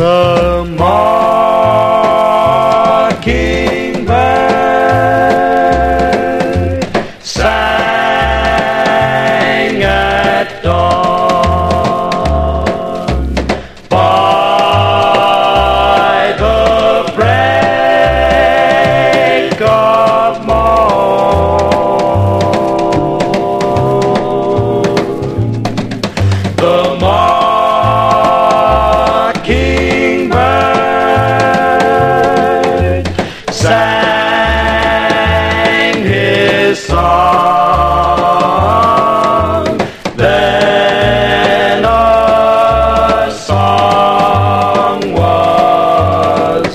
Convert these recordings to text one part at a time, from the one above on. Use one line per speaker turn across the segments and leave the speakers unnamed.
The mockingbird sang at dawn by the break of morn. The mockingbird sang his song, then a song was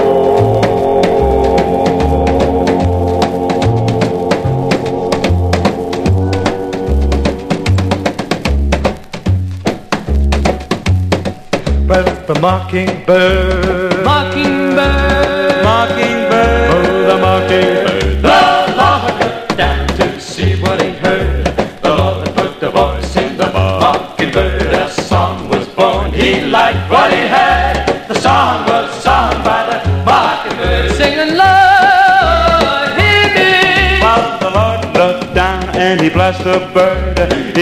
born. But the mockingbird,
Mockingbird,
mockingbird, oh, the mockingbird.
the Lord looked down to see what he heard. The Lord put the voice in the mockingbird. A song was born. He liked what he had. The song was sung by the mockingbird, singing, Lord, hear me.
While the Lord looked down and he blessed the bird.